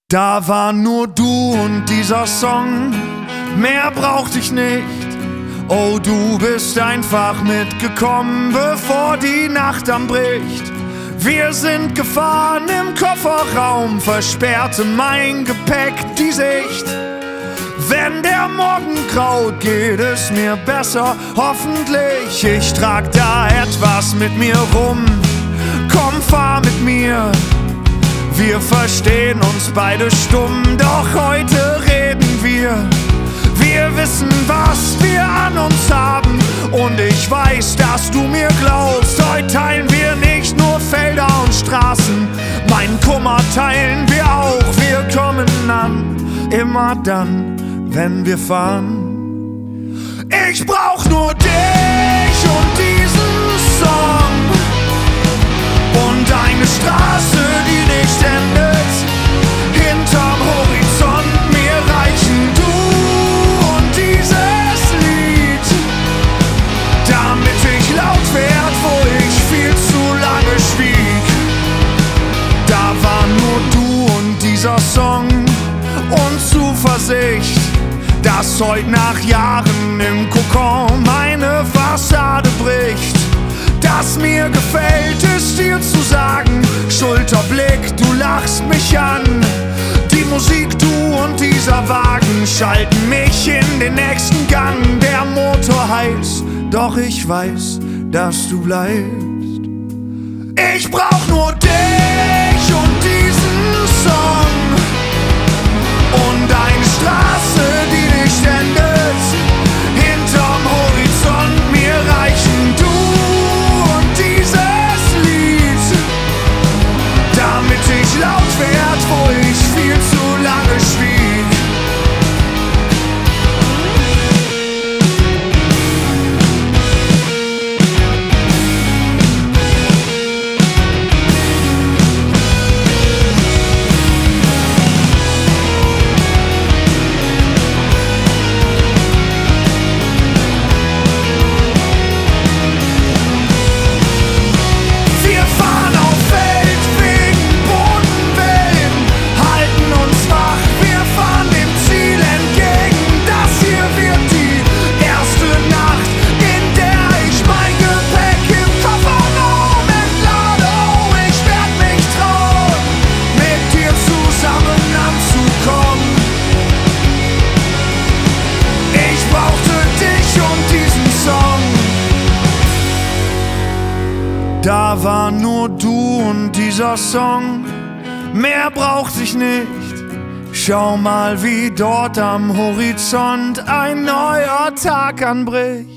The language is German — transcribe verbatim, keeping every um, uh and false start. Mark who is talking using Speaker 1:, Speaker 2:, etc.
Speaker 1: Da war nur du und dieser Song, mehr brauchte ich nicht. Oh, du bist einfach mitgekommen, bevor die Nacht anbricht. Wir sind gefahren im Kofferraum, versperrte mein Gepäck die Sicht. Wenn der Morgen graut, geht es mir besser, hoffentlich. Ich trag da etwas mit mir rum, komm, fahr mit mir. Wir verstehen uns beide stumm, doch heute reden wir. Wir wissen, was wir an uns haben, und ich weiß, dass du mir glaubst. Heute teilen wir nicht nur Felder und Straßen, meinen Kummer teilen wir auch. Wir kommen an, immer dann, wenn wir fahren. Ich brauch nur dich und diesen Song und eine Straße, die nicht endet. Hinterm Horizont mir reichen du und dieses Lied, damit ich laut werd, wo ich viel zu lange schwieg. Da war nur du und dieser Song und Zuversicht, dass heute nach Jahren im Kokon meine Fassade bricht. Das mir gefällt, ist dir zu sagen, Schulterblick, du lachst mich an. Die Musik, du und dieser Wagen schalten mich in den nächsten Gang. Der Motor heiß, doch ich weiß, dass du bleibst. Ich brauch nur dich und diesen Song und eine Straße, die nicht endet. Hinterm Horizont mir reichen du und dieses Lied, damit ich laut werd, wo ich viel zu lange schwieg. Da war nur du und dieser Song, mehr brauchte ich nicht. Schau mal, wie dort am Horizont ein neuer Tag anbricht.